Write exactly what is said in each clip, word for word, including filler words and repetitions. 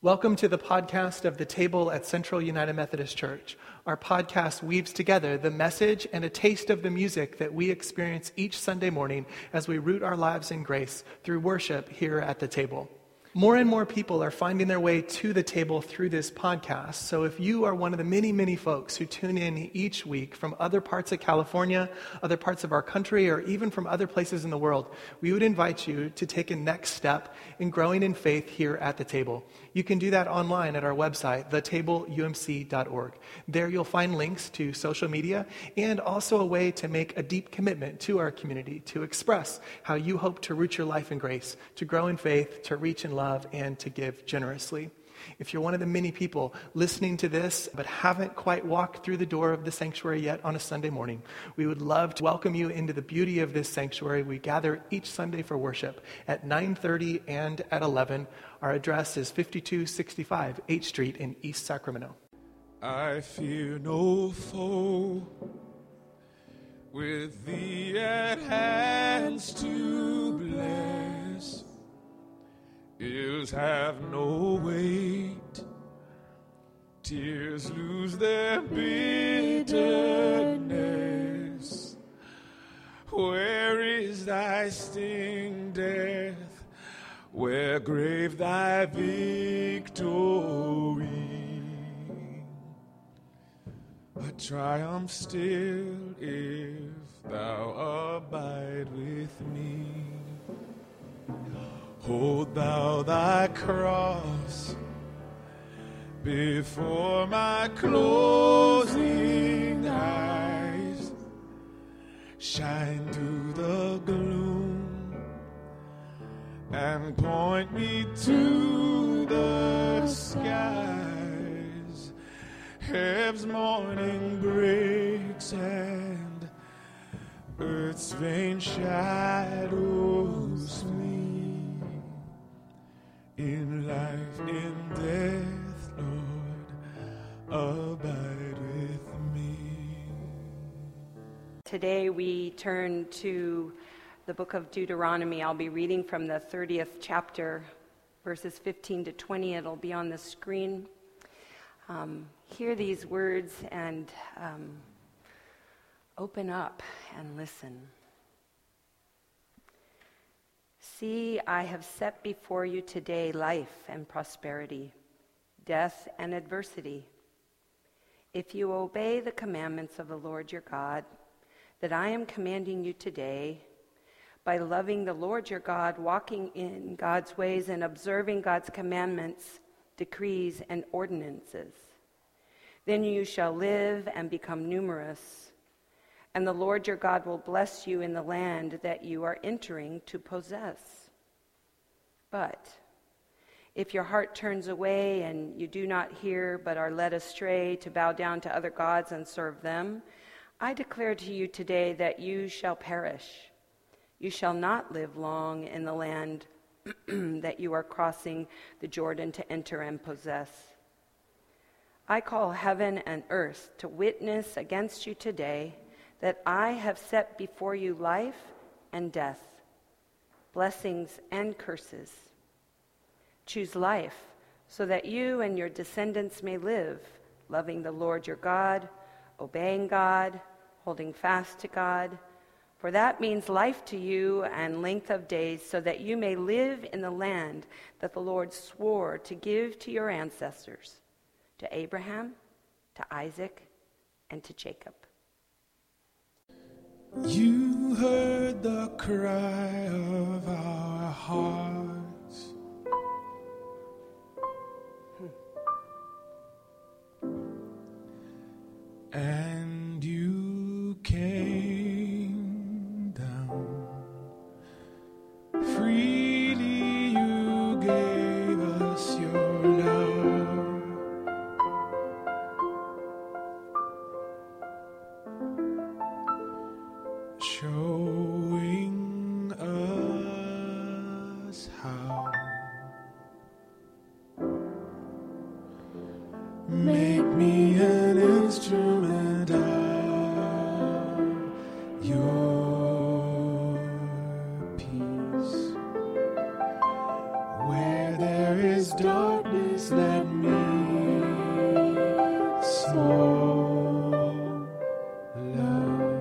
Welcome to the podcast of The Table at Central United Methodist Church. Our podcast weaves together the message and a taste of the music that we experience each Sunday morning as we root our lives in grace through worship here at The Table. More and more people are finding their way to the table through this podcast. So if you are one of the many, many folks who tune in each week from other parts of California, other parts of our country, or even from other places in the world, we would invite you to take a next step in growing in faith here at the table. You can do that online at our website, the table u m c dot org. There you'll find links to social media and also a way to make a deep commitment to our community, to express how you hope to root your life in grace, to grow in faith, to reach in love, and to give generously. If you're one of the many people listening to this but haven't quite walked through the door of the sanctuary yet on a Sunday morning, we would love to welcome you into the beauty of this sanctuary. We gather each Sunday for worship at nine thirty and at eleven. Our address is fifty-two sixty-five H Street in East Sacramento. I fear no foe with thee at hands to bless. Ills have no weight, tears lose their bitterness. Where is thy sting, death? Where grave thy victory? A triumph still if thou abide with me. Hold thou thy cross before my closing eyes. Shine through the gloom and point me to the skies. Heaven's morning breaks and earth's vain shadows flee. In life, in death, Lord, abide with me. Today we turn to the book of Deuteronomy. I'll be reading from the thirtieth chapter, verses fifteen to twenty. It'll be on the screen. Um, hear these words and um, open up and listen. See, I have set before you today life and prosperity, death and adversity. If you obey the commandments of the Lord your God, that I am commanding you today, by loving the Lord your God, walking in God's ways and observing God's commandments, decrees, and ordinances, then you shall live and become numerous. And the Lord your God will bless you in the land that you are entering to possess. But if your heart turns away and you do not hear but are led astray to bow down to other gods and serve them, I declare to you today that you shall perish. You shall not live long in the land that you are crossing the Jordan to enter and possess. I call heaven and earth to witness against you today that I have set before you life and death, blessings and curses. Choose life so that you and your descendants may live, loving the Lord your God, obeying God, holding fast to God, for that means life to you and length of days, so that you may live in the land that the Lord swore to give to your ancestors, to Abraham, to Isaac, and to Jacob. You heard the cry of our hearts. And you came down. Freely you gave us your love. Showing us how. Make me an instrument of your peace. Where there is darkness, ways let me so love.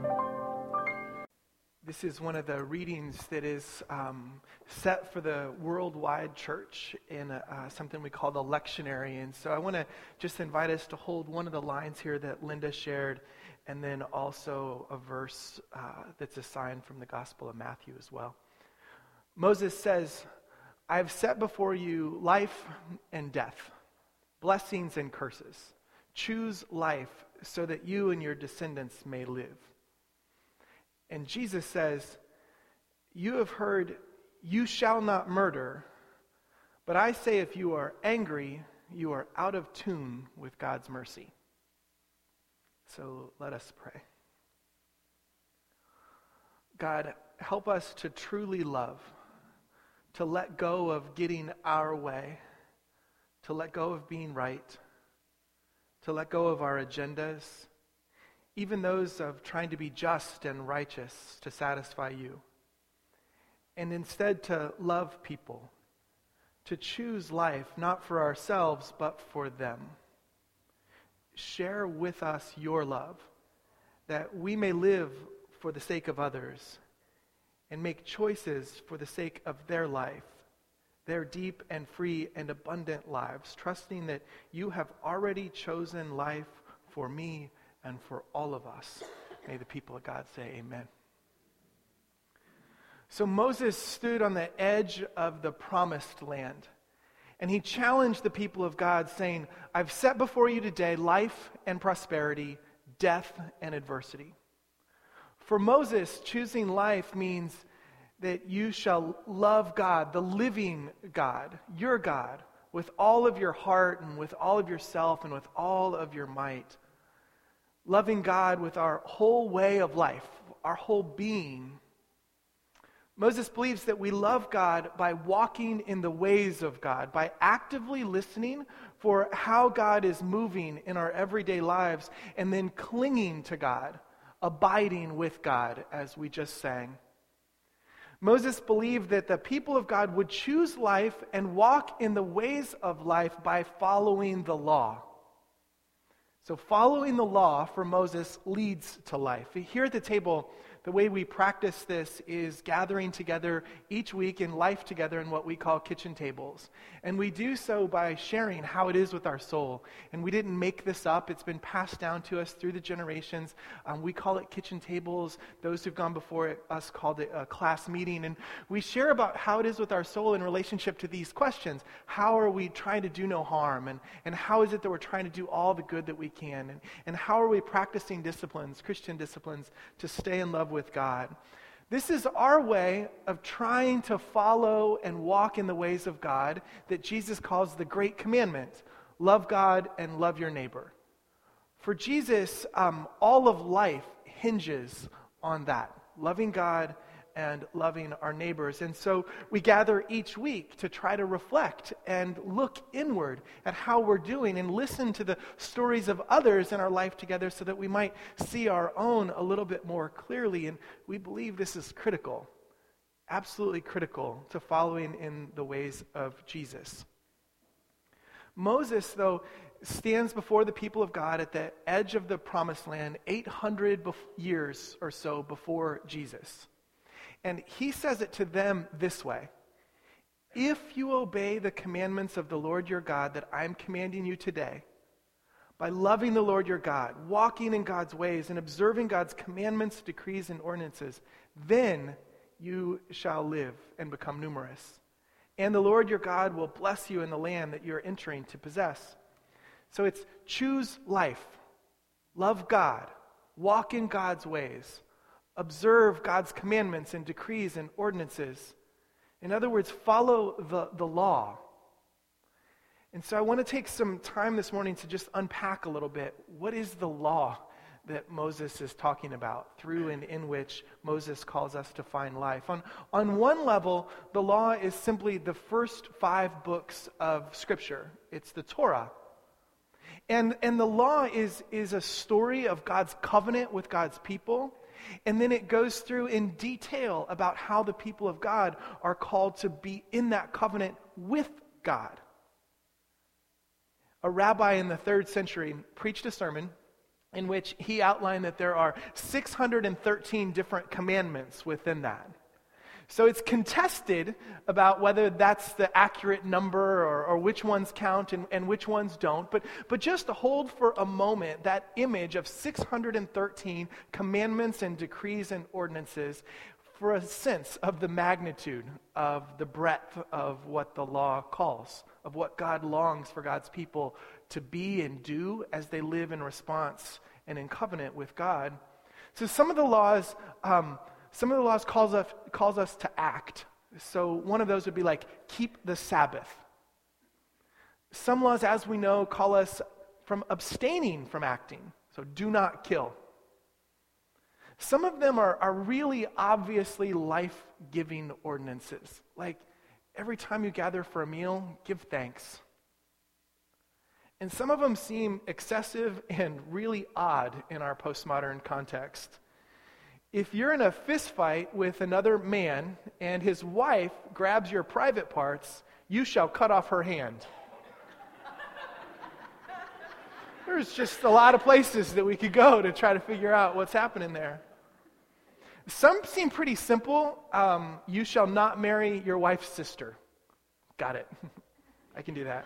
This is one of the readings that is um, set for the worldwide church in uh, something we call the lectionary. And so I want to just invite us to hold one of the lines here that Linda shared, and then also a verse uh, that's assigned from the Gospel of Matthew as well. Moses says, "I have set before you life and death, blessings and curses. Choose life so that you and your descendants may live." And Jesus says, "You have heard, you shall not murder, but I say if you are angry, you are out of tune with God's mercy." So let us pray. God, help us to truly love, to let go of getting our way, to let go of being right, to let go of our agendas, even those of trying to be just and righteous to satisfy you, and instead to love people, to choose life not for ourselves but for them. Share with us your love, that we may live for the sake of others and make choices for the sake of their life, their deep and free and abundant lives, trusting that you have already chosen life for me and for all of us. May the people of God say amen. So Moses stood on the edge of the promised land, and he challenged the people of God, saying, "I've set before you today life and prosperity, death and adversity." For Moses, choosing life means that you shall love God, the living God, your God, with all of your heart and with all of yourself and with all of your might. Loving God with our whole way of life, our whole being. Moses believes that we love God by walking in the ways of God, by actively listening for how God is moving in our everyday lives, and then clinging to God, abiding with God, as we just sang. Moses believed that the people of God would choose life and walk in the ways of life by following the law. So following the law for Moses leads to life. Here at the table, the way we practice this is gathering together each week in life together in what we call kitchen tables. And we do so by sharing how it is with our soul. And we didn't make this up. It's been passed down to us through the generations. Um, we call it kitchen tables. Those who've gone before it, us called it a class meeting. And we share about how it is with our soul in relationship to these questions. How are we trying to do no harm? And, and how is it that we're trying to do all the good that we can? And, and how are we practicing disciplines, Christian disciplines, to stay in love with God? This is our way of trying to follow and walk in the ways of God that Jesus calls the great commandment: love God and love your neighbor. For Jesus, um, all of life hinges on that, loving God and loving our neighbors. And so we gather each week to try to reflect and look inward at how we're doing and listen to the stories of others in our life together so that we might see our own a little bit more clearly. And we believe this is critical, absolutely critical to following in the ways of Jesus. Moses, though, stands before the people of God at the edge of the promised land eight hundred bef- years or so before Jesus. And he says it to them this way: if you obey the commandments of the Lord your God that I'm commanding you today, by loving the Lord your God, walking in God's ways, and observing God's commandments, decrees, and ordinances, then you shall live and become numerous. And the Lord your God will bless you in the land that you're entering to possess. So it's choose life, love God, walk in God's ways, observe God's commandments and decrees and ordinances. In other words, follow the, the law. And so I want to take some time this morning to just unpack a little bit. What is the law that Moses is talking about, through and in which Moses calls us to find life? On, on one level, the law is simply the first five books of Scripture. It's the Torah. And, and the law is, is a story of God's covenant with God's people. And then it goes through in detail about how the people of God are called to be in that covenant with God. a rabbi in the third century preached a sermon in which he outlined that there are six hundred thirteen different commandments within that. So it's contested about whether that's the accurate number or, or which ones count and, and which ones don't. But, but just hold for a moment that image of six hundred thirteen commandments and decrees and ordinances for a sense of the magnitude of the breadth of what the law calls, of what God longs for God's people to be and do as they live in response and in covenant with God. So some of the laws... Um, Some of the laws calls us, calls us to act. So one of those would be like, keep the Sabbath. Some laws, as we know, call us from abstaining from acting. So do not kill. Some of them are, are really obviously life-giving ordinances. Like, every time you gather for a meal, give thanks. And some of them seem excessive and really odd in our postmodern context. If you're in a fist fight with another man and his wife grabs your private parts, you shall cut off her hand. There's just a lot of places that we could go to try to figure out what's happening there. Some seem pretty simple. Um, you shall not marry your wife's sister. Got it. I can do that.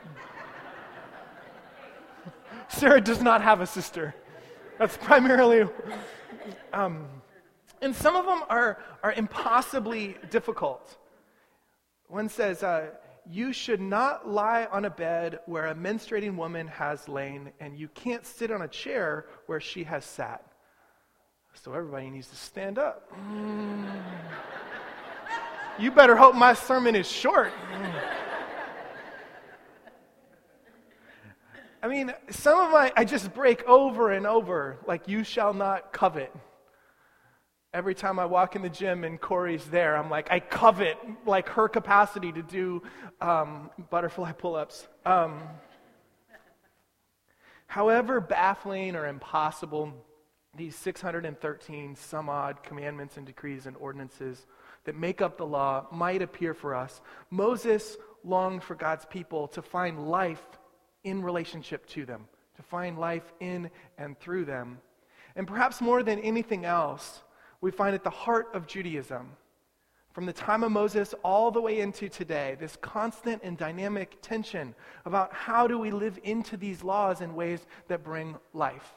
Sarah does not have a sister. That's primarily... Um, And some of them are, are impossibly difficult. One says, uh, you should not lie on a bed where a menstruating woman has lain, and you can't sit on a chair where she has sat. So everybody needs to stand up. Mm. You better hope my sermon is short. Mm. I mean, some of my, I just break over and over, like, you shall not covet. Every time I walk in the gym and Corey's there, I'm like, I covet like her capacity to do um, butterfly pull-ups. Um, however baffling or impossible these six hundred thirteen some odd commandments and decrees and ordinances that make up the law might appear for us, Moses longed for God's people to find life in relationship to them, to find life in and through them. And perhaps more than anything else, we find at the heart of Judaism, from the time of Moses all the way into today, this constant and dynamic tension about how do we live into these laws in ways that bring life.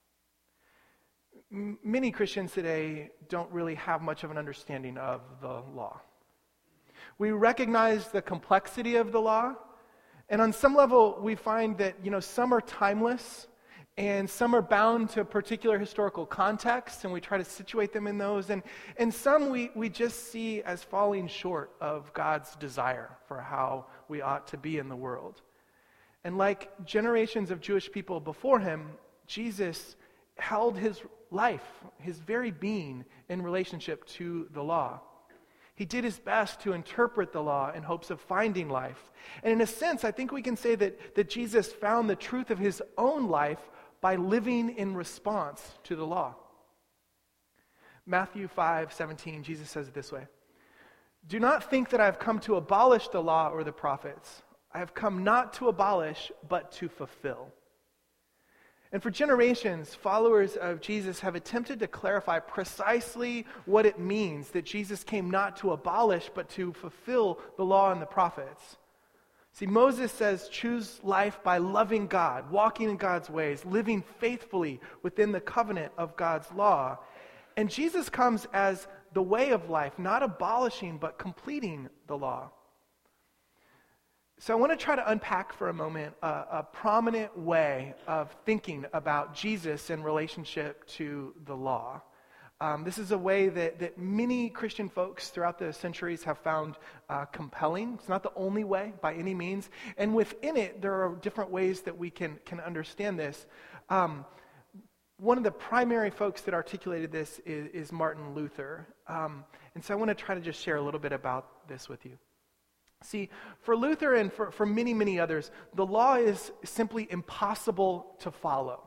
M- many Christians today don't really have much of an understanding of the law. We recognize the complexity of the law, and on some level we find that, you know, some are timeless, and some are bound to particular historical contexts, and we try to situate them in those. And, and some we, we just see as falling short of God's desire for how we ought to be in the world. And like generations of Jewish people before him, Jesus held his life, his very being, in relationship to the law. He did his best to interpret the law in hopes of finding life. And in a sense, I think we can say that, that Jesus found the truth of his own life by living in response to the law. Matthew five seventeen, Jesus says it this way, do not think that I have come to abolish the law or the prophets. I have come not to abolish, but to fulfill. And for generations, followers of Jesus have attempted to clarify precisely what it means that Jesus came not to abolish, but to fulfill the law and the prophets. See, Moses says, choose life by loving God, walking in God's ways, living faithfully within the covenant of God's law. And Jesus comes as the way of life, not abolishing, but completing the law. So I want to try to unpack for a moment a, a prominent way of thinking about Jesus in relationship to the law. Um, this is a way that, that many Christian folks throughout the centuries have found uh, compelling. It's not the only way by any means. And within it, there are different ways that we can, can understand this. Um, one of the primary folks that articulated this is, is Martin Luther. Um, and so I want to try to just share a little bit about this with you. See, for Luther and for, for many, many others, the law is simply impossible to follow.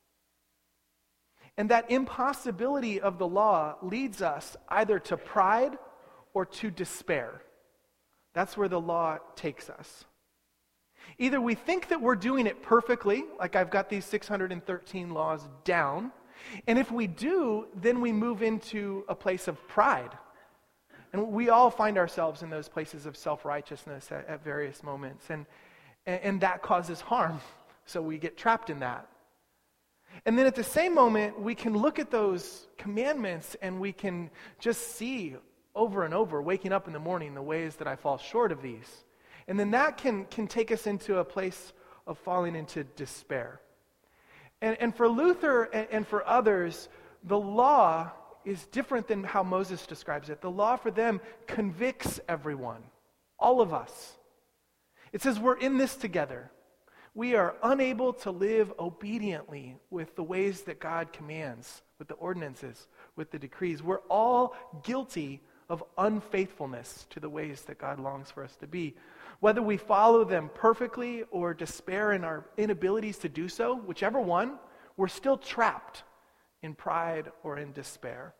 And that impossibility of the law leads us either to pride or to despair. That's where the law takes us. Either we think that we're doing it perfectly, like I've got these six hundred thirteen laws down, and if we do, then we move into a place of pride. And we all find ourselves in those places of self-righteousness at, at various moments, and, and, and that causes harm, so we get trapped in that. And then at the same moment, we can look at those commandments and we can just see over and over, waking up in the morning, the ways that I fall short of these. And then that can, can take us into a place of falling into despair. And, and for Luther and, and for others, the law is different than how Moses describes it. The law for them convicts everyone, all of us. It says we're in this together. We are unable to live obediently with the ways that God commands, with the ordinances, with the decrees. We're all guilty of unfaithfulness to the ways that God longs for us to be. Whether we follow them perfectly or despair in our inabilities to do so, whichever one, we're still trapped in pride or in despair.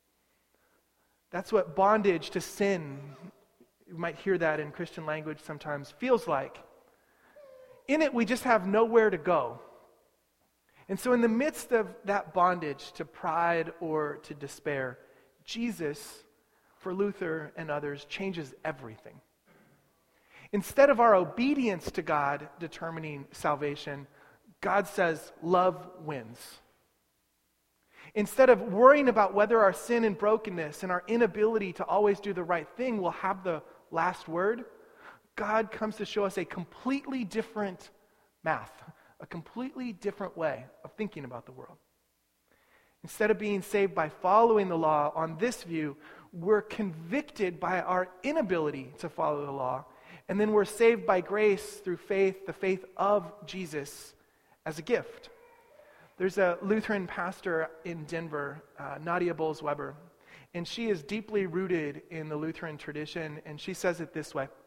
That's what bondage to sin, you might hear that in Christian language sometimes, feels like. In it, we just have nowhere to go. And so in the midst of that bondage to pride or to despair, Jesus, for Luther and others, changes everything. Instead of our obedience to God determining salvation, God says love wins. Instead of worrying about whether our sin and brokenness and our inability to always do the right thing will have the last word, God comes to show us a completely different math, a completely different way of thinking about the world. Instead of being saved by following the law, on this view, we're convicted by our inability to follow the law, and then we're saved by grace through faith, the faith of Jesus, as a gift. There's a Lutheran pastor in Denver, uh, Nadia Bolz-Weber, and she is deeply rooted in the Lutheran tradition, and she says it this way: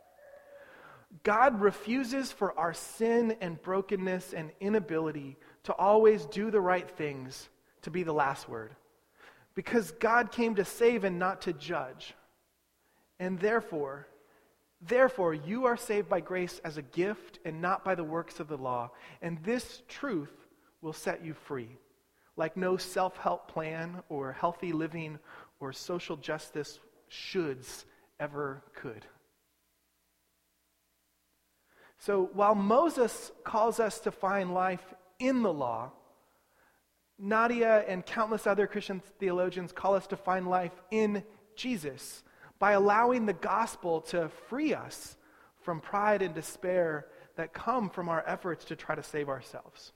God refuses for our sin and brokenness and inability to always do the right things to be the last word, because God came to save and not to judge. And therefore, therefore, you are saved by grace as a gift and not by the works of the law. And this truth will set you free, like no self-help plan or healthy living or social justice shoulds ever could. So while Moses calls us to find life in the law, Nadia and countless other Christian theologians call us to find life in Jesus by allowing the gospel to free us from pride and despair that come from our efforts to try to save ourselves.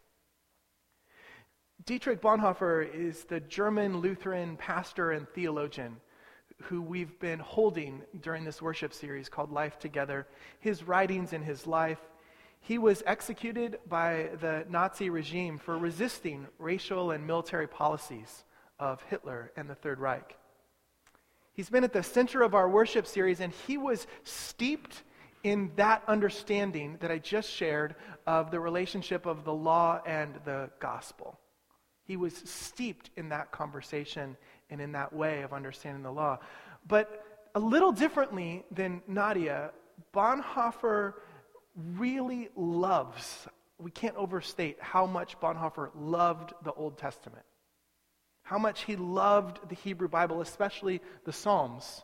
Dietrich Bonhoeffer is the German Lutheran pastor and theologian who we've been holding during this worship series called Life Together. His writings and his life. He was executed by the Nazi regime for resisting racial and military policies of Hitler and the Third Reich. He's been at the center of our worship series, and he was steeped in that understanding that I just shared of the relationship of the law and the gospel. He was steeped in that conversation and in that way of understanding the law. But a little differently than Nadia, Bonhoeffer really loves, we can't overstate how much Bonhoeffer loved the Old Testament. How much he loved the Hebrew Bible, especially the Psalms.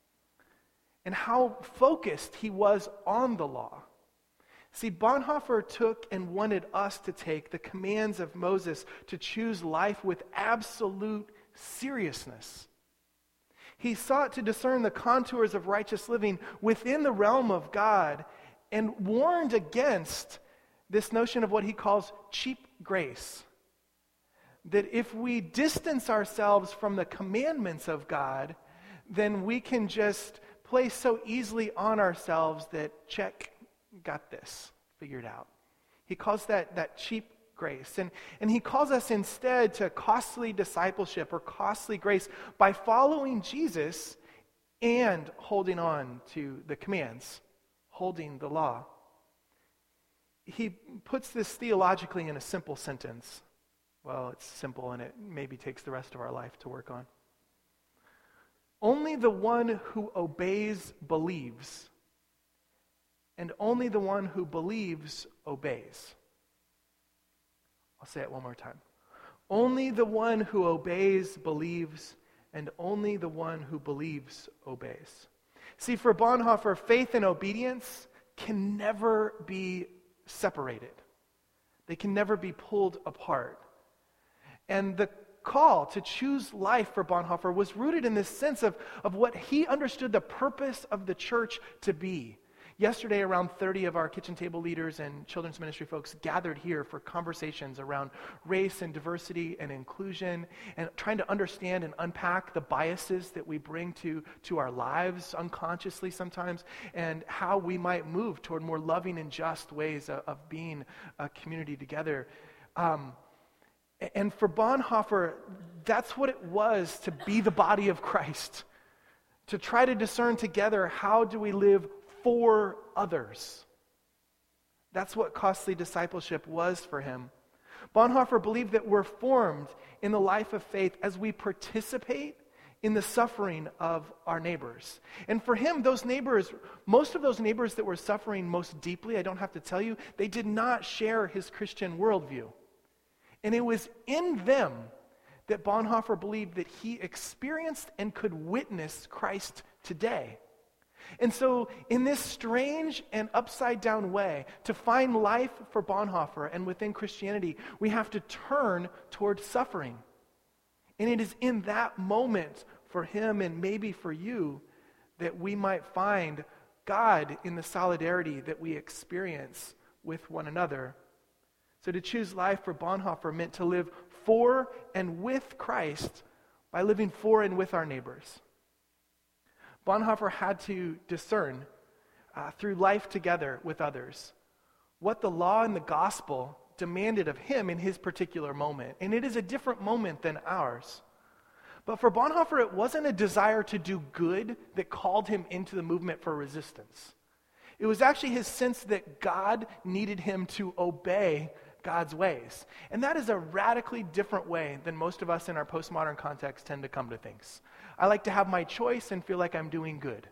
And how focused he was on the law. See, Bonhoeffer took and wanted us to take the commands of Moses to choose life with absolute seriousness. He sought to discern the contours of righteous living within the realm of God and warned against this notion of what he calls cheap grace. That if we distance ourselves from the commandments of God, then we can just place so easily on ourselves that, check, got this figured out. He calls that, that cheap grace. And, and he calls us instead to costly discipleship or costly grace by following Jesus and holding on to the commands, holding the law. He puts this theologically in a simple sentence. Well, it's simple and it maybe takes the rest of our life to work on. Only the one who obeys believes, and only the one who believes obeys. I'll say it one more time. Only the one who obeys believes, and only the one who believes obeys. See, for Bonhoeffer, faith and obedience can never be separated. They can never be pulled apart. And the call to choose life for Bonhoeffer was rooted in this sense of, of what he understood the purpose of the church to be. Yesterday, around thirty of our kitchen table leaders and children's ministry folks gathered here for conversations around race and diversity and inclusion, and trying to understand and unpack the biases that we bring to, to our lives unconsciously sometimes, and how we might move toward more loving and just ways of, of being a community together. Um, and for Bonhoeffer, that's what it was to be the body of Christ, to try to discern together, how do we live for others? That's what costly discipleship was for him. Bonhoeffer believed that we're formed in the life of faith as we participate in the suffering of our neighbors. And for him, those neighbors, most of those neighbors that were suffering most deeply, I don't have to tell you, they did not share his Christian worldview. And it was in them that Bonhoeffer believed that he experienced and could witness Christ today. And so, in this strange and upside-down way, to find life for Bonhoeffer and within Christianity, we have to turn toward suffering. And it is in that moment for him, and maybe for you, that we might find God in the solidarity that we experience with one another. So to choose life for Bonhoeffer meant to live for and with Christ by living for and with our neighbors. Bonhoeffer had to discern uh, through life together with others what the law and the gospel demanded of him in his particular moment. And it is a different moment than ours. But for Bonhoeffer, it wasn't a desire to do good that called him into the movement for resistance. It was actually his sense that God needed him to obey God's ways. And that is a radically different way than most of us in our postmodern context tend to come to things. I like to have my choice and feel like I'm doing good.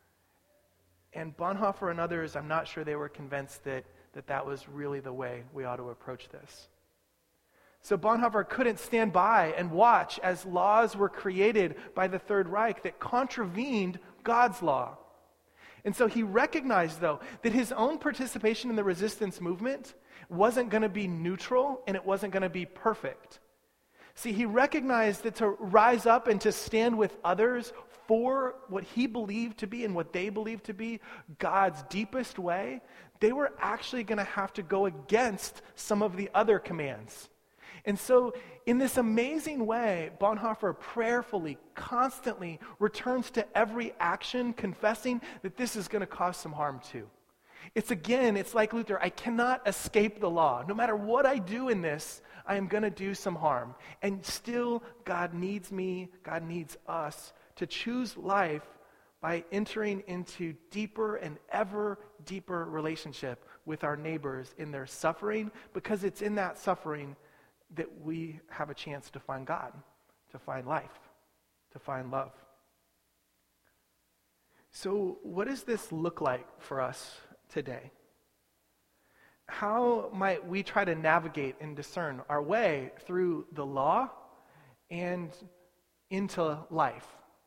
And Bonhoeffer and others, I'm not sure they were convinced that that, that was really the way we ought to approach this. So Bonhoeffer couldn't stand by and watch as laws were created by the Third Reich that contravened God's law. And so he recognized, though, that his own participation in the resistance movement wasn't going to be neutral and it wasn't going to be perfect. See, he recognized that to rise up and to stand with others for what he believed to be and what they believed to be God's deepest way, they were actually going to have to go against some of the other commands. And so, in this amazing way, Bonhoeffer prayerfully, constantly returns to every action, confessing that this is going to cause some harm too. It's again, it's like Luther, I cannot escape the law. No matter what I do in this, I am going to do some harm. And still, God needs me, God needs us to choose life by entering into deeper and ever deeper relationship with our neighbors in their suffering, because it's in that suffering that we have a chance to find God, to find life, to find love. So what does this look like for us today? How might we try to navigate and discern our way through the law and into life?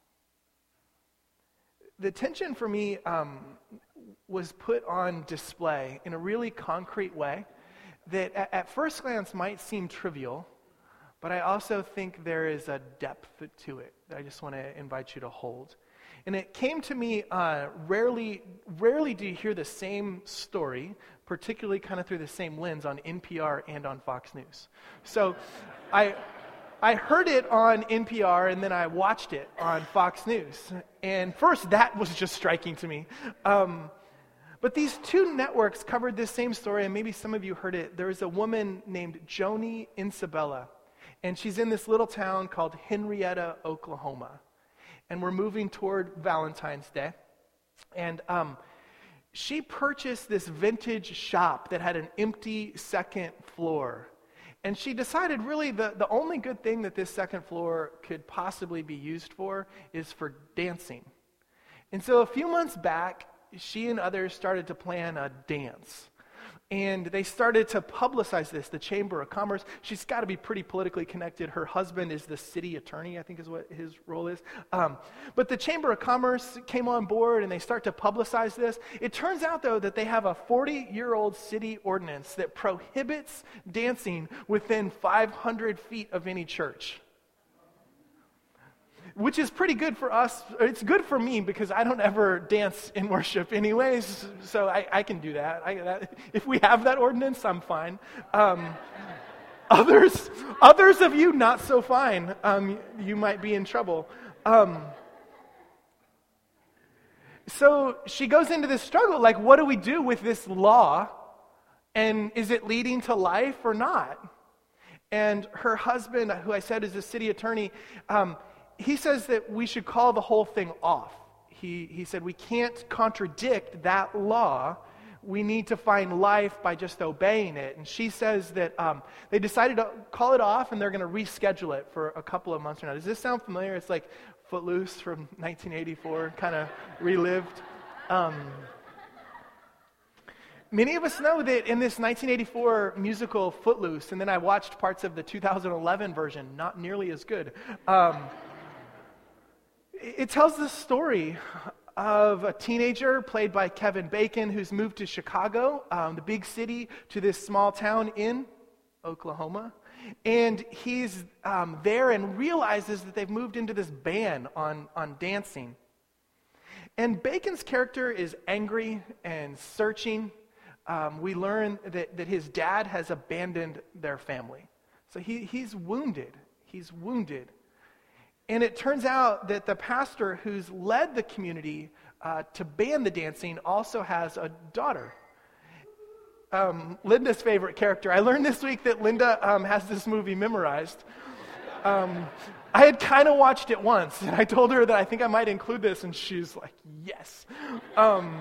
The tension for me um, was put on display in a really concrete way that at, at first glance might seem trivial, but I also think there is a depth to it that I just want to invite you to hold. And it came to me, uh, rarely, rarely do you hear the same story, particularly kind of through the same lens on N P R and on Fox News. So I I heard it on N P R and then I watched it on Fox News. And first, that was just striking to me. Um, but these two networks covered this same story, and maybe some of you heard it. There was a woman named Joni Isabella, and she's in this little town called Henrietta, Oklahoma. And we're moving toward Valentine's Day. And um, she purchased this vintage shop that had an empty second floor. And she decided really the, the only good thing that this second floor could possibly be used for is for dancing. And so a few months back, she and others started to plan a dance. And they started to publicize this, the Chamber of Commerce. She's got to be pretty politically connected. Her husband is the city attorney, I think is what his role is. Um, but the Chamber of Commerce came on board and they start to publicize this. It turns out, though, that they have a forty-year-old city ordinance that prohibits dancing within five hundred feet of any church. Which is pretty good for us. It's good for me because I don't ever dance in worship anyways, so I, I can do that. I, that. If we have that ordinance, I'm fine. Um, others, others of you, not so fine. Um, you might be in trouble. Um, so she goes into this struggle, like, what do we do with this law? And is it leading to life or not? And her husband, who I said is the city attorney, um, he says that we should call the whole thing off. He, he said we can't contradict that law. We need to find life by just obeying it. And she says that um, they decided to call it off and they're going to reschedule it for a couple of months from now. Does this sound familiar? It's like Footloose from nineteen eighty-four, kind of relived. Um, many of us know that in this nineteen eighty-four musical Footloose, and then I watched parts of the two thousand eleven version, not nearly as good. Um, It tells the story of a teenager played by Kevin Bacon who's moved to Chicago, um, the big city, to this small town in Oklahoma. And he's um, there and realizes that they've moved into this ban on, on dancing. And Bacon's character is angry and searching. Um, we learn that, that his dad has abandoned their family. So he, he's wounded. He's wounded. And it turns out that the pastor who's led the community uh, to ban the dancing also has a daughter. Um, Linda's favorite character. I learned this week that Linda um, has this movie memorized. Um, I had kind of watched it once, and I told her that I think I might include this, and she's like, yes. Um,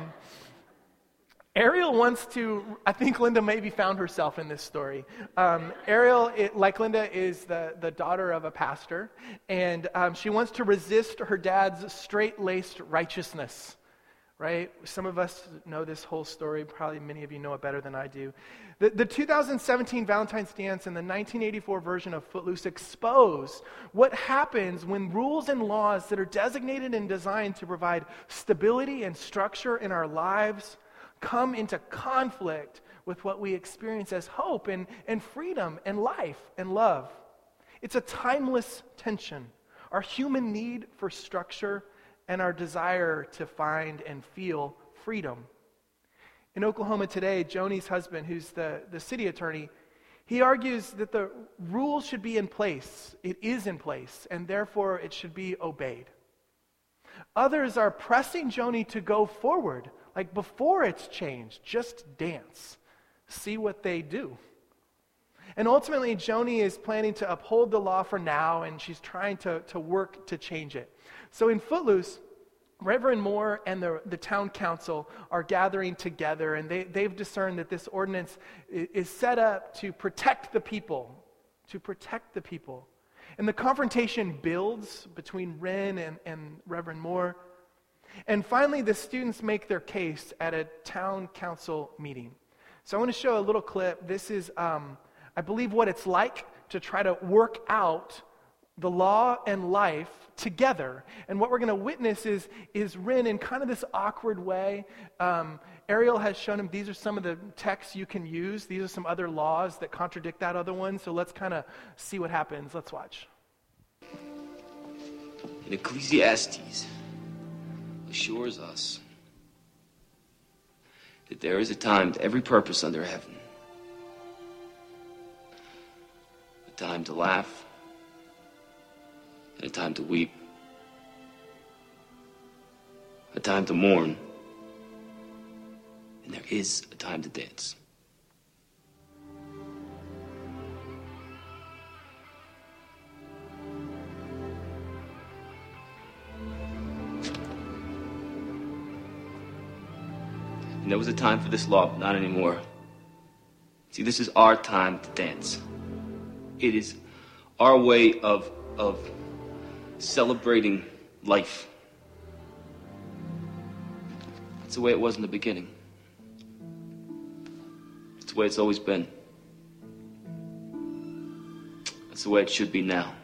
Ariel wants to, I think Linda maybe found herself in this story. Um, Ariel, it, like Linda, is the, the daughter of a pastor, and um, she wants to resist her dad's straight-laced righteousness, right? Some of us know this whole story. Probably many of you know it better than I do. The, the two thousand seventeen Valentine's Dance and the nineteen eighty-four version of Footloose expose what happens when rules and laws that are designated and designed to provide stability and structure in our lives come into conflict with what we experience as hope and, and freedom and life and love. It's a timeless tension. Our human need for structure and our desire to find and feel freedom. In Oklahoma today, Joni's husband, who's the, the city attorney, he argues that the rules should be in place. It is in place, and therefore it should be obeyed. Others are pressing Joni to go forward. Like, before it's changed, just dance. See what they do. And ultimately, Joni is planning to uphold the law for now, and she's trying to, to work to change it. So in Footloose, Reverend Moore and the, the town council are gathering together, and they, they've discerned that this ordinance is set up to protect the people, to protect the people. And the confrontation builds between Wren and, and Reverend Moore. And finally, the students make their case at a town council meeting. So I want to show a little clip. This is, um, I believe, what it's like to try to work out the law and life together. And what we're going to witness is, is Wren in kind of this awkward way. Um, Ariel has shown him these are some of the texts you can use. These are some other laws that contradict that other one. So let's kind of see what happens. Let's watch. In Ecclesiastes assures us that there is a time to every purpose under heaven. A time to laugh and a time to weep. A time to mourn, and there is a time to dance. And there was a time for this law, but not anymore. See, this is our time to dance. It is our way of, of celebrating life. It's the way it was in the beginning. It's the way it's always been. It's the way it should be now.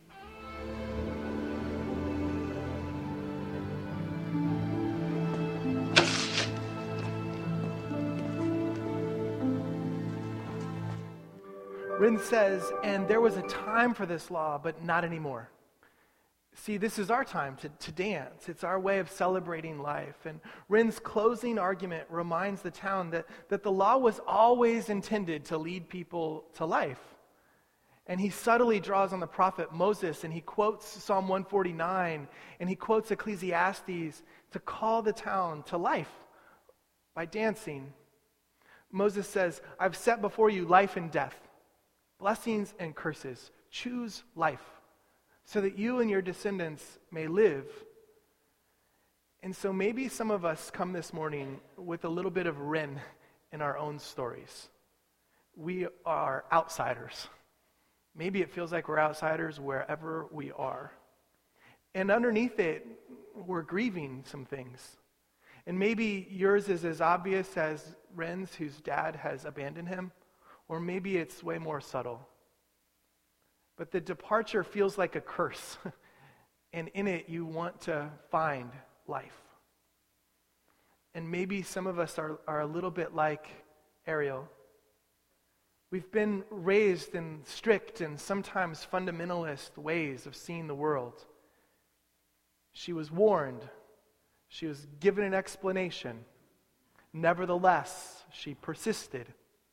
Rin says, and there was a time for this law, but not anymore. See, this is our time to, to dance. It's our way of celebrating life. And Rin's closing argument reminds the town that, that the law was always intended to lead people to life. And he subtly draws on the prophet Moses, and he quotes Psalm one forty-nine, and he quotes Ecclesiastes to call the town to life by dancing. Moses says, I've set before you life and death, blessings and curses. Choose life, so that you and your descendants may live. And so maybe some of us come this morning with a little bit of Rin in our own stories. We are outsiders. Maybe it feels like we're outsiders wherever we are. And underneath it, we're grieving some things. And maybe yours is as obvious as Ren's, whose dad has abandoned him, or maybe it's way more subtle. But the departure feels like a curse, and in it you want to find life. And maybe some of us are, are a little bit like Ariel. We've been raised in strict and sometimes fundamentalist ways of seeing the world. She was warned. She was given an explanation. Nevertheless, she persisted.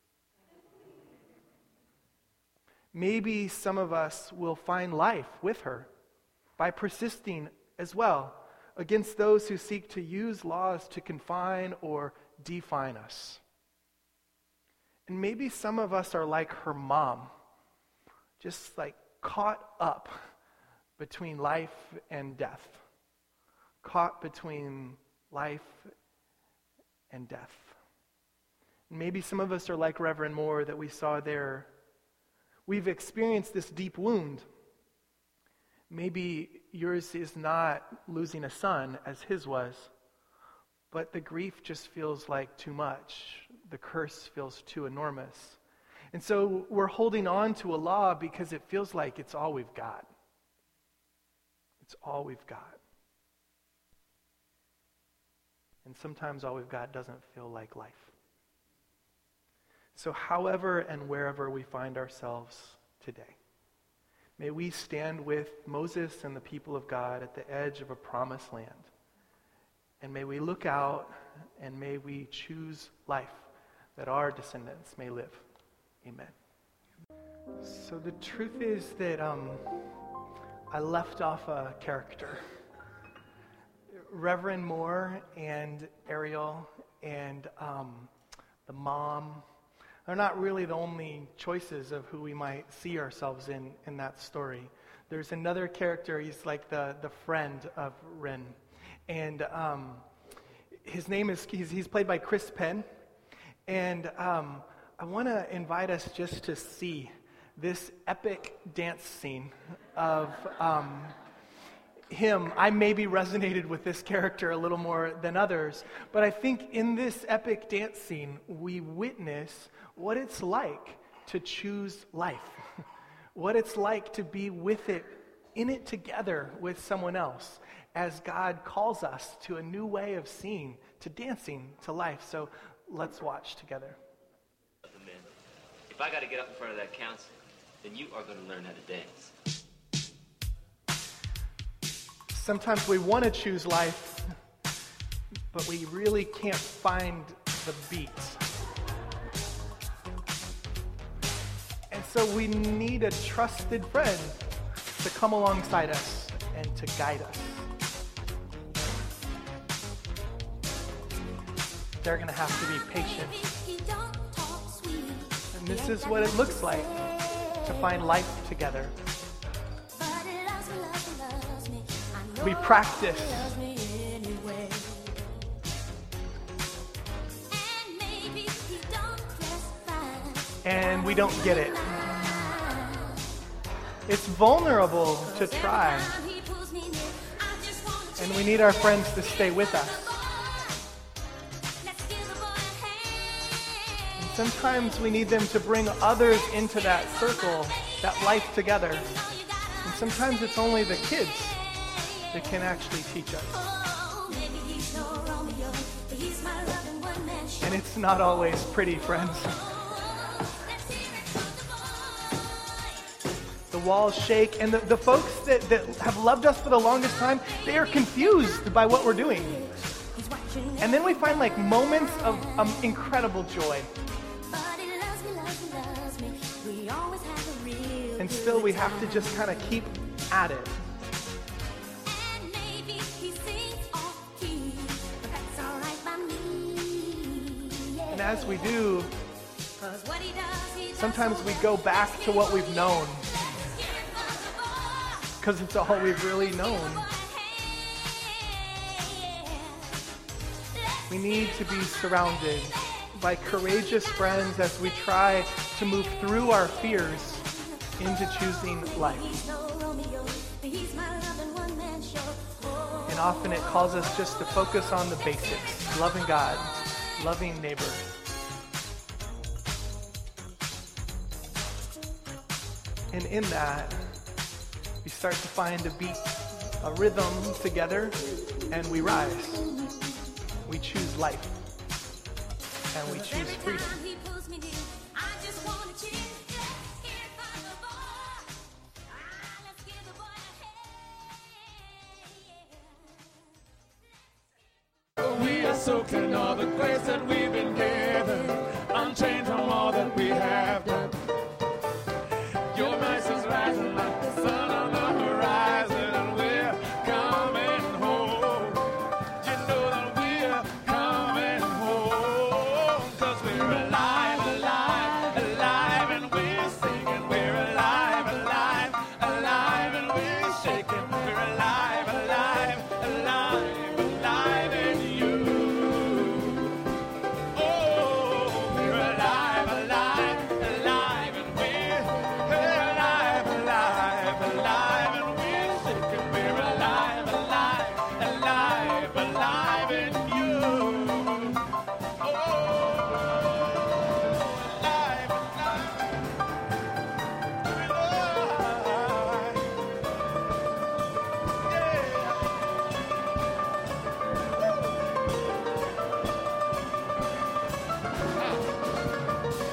Maybe some of us will find life with her by persisting as well against those who seek to use laws to confine or define us. And maybe some of us are like her mom, just like caught up between life and death. Caught between life and death. And maybe some of us are like Reverend Moore that we saw there. We've experienced this deep wound. Maybe yours is not losing a son as his was, but the grief just feels like too much. The curse feels too enormous. And so we're holding on to a law because it feels like it's all we've got. It's all we've got. And sometimes all we've got doesn't feel like life. So however and wherever we find ourselves today, may we stand with Moses and the people of God at the edge of a promised land. And may we look out and may we choose life that our descendants may live. Amen. So the truth is that um, I left off a character. Reverend Moore and Ariel and um, the mom are not really the only choices of who we might see ourselves in in that story. There's another character, he's like the, the friend of Rin. And um, his name is, he's, he's played by Chris Penn. And um, I want to invite us just to see this epic dance scene of um, him. I maybe resonated with this character a little more than others, but I think in this epic dance scene, we witness what it's like to choose life, what it's like to be with it, in it together with someone else, as God calls us to a new way of seeing, to dancing, to life. So let's watch together. If I got to get up in front of that council, then you are going to learn how to dance. Sometimes we want to choose life, but we really can't find the beat. And so we need a trusted friend to come alongside us and to guide us. They're going to have to be patient. And this is what it looks like to find life together. We practice. And we don't get it. It's vulnerable to try. And we need our friends to stay with us. sometimes we need them to bring others into that circle, that life together. And sometimes it's only the kids that can actually teach us. And it's not always pretty, friends. The walls shake, and the, the folks that, that have loved us for the longest time, they are confused by what we're doing. And then we find like moments of um, incredible joy. And still we have to just kind of keep at it. And as we do, sometimes we go back to what we've known, because it's all we've really known. We need to be surrounded by courageous friends as we try to move through our fears into choosing life. And often it calls us just to focus on the basics: loving God, loving neighbor. And in that, we start to find a beat, a rhythm together, and we rise. We choose life. And we choose freedom. We are soaked in all the grace that we